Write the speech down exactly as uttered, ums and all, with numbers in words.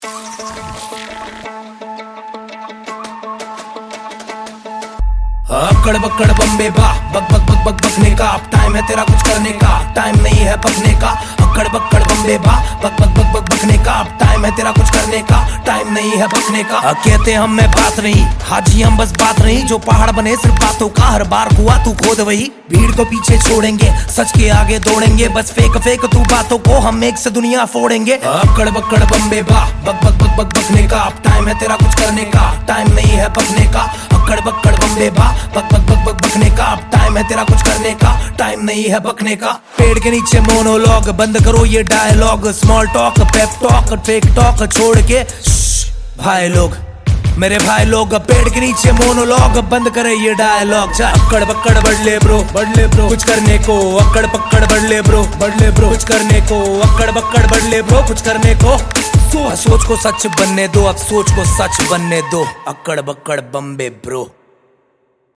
अक्कड़ बक्कड़ बम्बे बा बक बक बक बक बकने का अब टाइम है तेरा कुछ करने का, टाइम नहीं है पकने का। अक्कड़ बक्कड़ बम्बे बा बक बक बक बक बकने का अब टाइम है तेरा कुछ करने का, टाइम नहीं है बकने का। कहते हम में बात नहीं, हाजी हम बस बात नहीं, जो पहाड़ बने सिर्फ बातों का, हर बार कुआ तू खोद वही। भीड़ को पीछे छोड़ेंगे, सच के आगे दौड़ेंगे, बस फेक फेक तू बातों को, हम एक से दुनिया फोड़ेंगे। अक्कड़ बक्कड़ बम्बे बा बक बक बक बक बकने का अब टाइम है तेरा कुछ करने का, टाइम नहीं है पकने का। अक्कड़ बक्कड़ बम्बे बा बक बक बक बक बकने का अब टाइम है तेरा कुछ करने का, टाइम नहीं है बकने का। पेड़ के नीचे मोनोलॉग बंद करो ये dialogue, small talk pep talk fake talk छोड़ के भाई लोग, मेरे भाई लोग। पेड़ के नीचे मोनोलॉग बंद करे ये डायलॉग। अक्कड़ बक्कड़ बढ़ ले ब्रो, बढ़ ले ब्रो कुछ करने को, अक्कड़ पक्कड़ बढ़ ले ब्रो, बढ़ ले ब्रो कुछ करने को, अक्कड़ बक्कड़ बढ़ ले ब्रो कुछ करने को। सोच को सच बनने दो, अब सोच को सच बनने दो, अक्कड़ बक्कड़ बम्बे ब्रो।